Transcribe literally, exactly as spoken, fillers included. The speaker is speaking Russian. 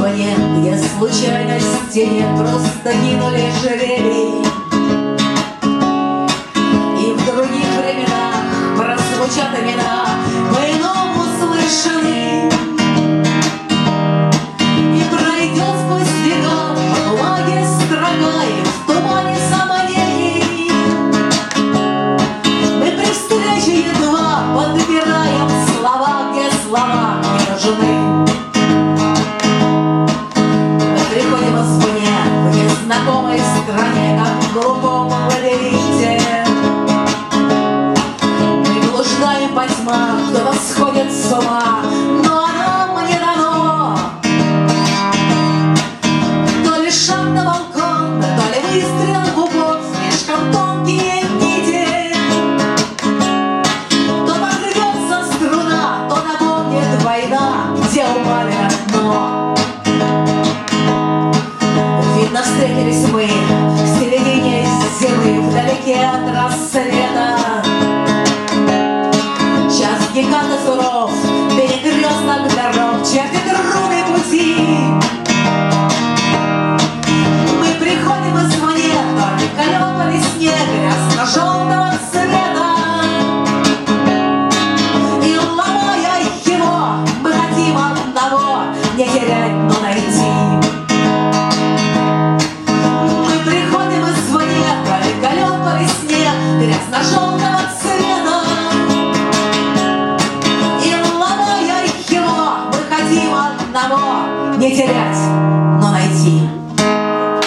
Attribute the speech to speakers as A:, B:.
A: звоне, где случайности нет, просто кинули жребий. И в других временах прозвучат имена, по-иному слышны. И пройдет сквозь века по бумаге строка и в тумане самонений. Мы при встрече едва подбираем слова, где слова не нужны. Приходим извне, в незнакомой стране, как в глухом лабиринте. Мы блуждаем по тьмам, кто-то сходит с ума, но нам не дано. То ли шаг на балкон, то ли выстрел в упор, слишком тонкие нити. То порвется струна, то напомнит война, где упали на дно. Видно, встретились мы в середине зимы, вдалеке от рассвета. Час гиганта суров, перекресток дорог, чертит руны пути. Мы приходим извне, только лед или снег, грязно-желтый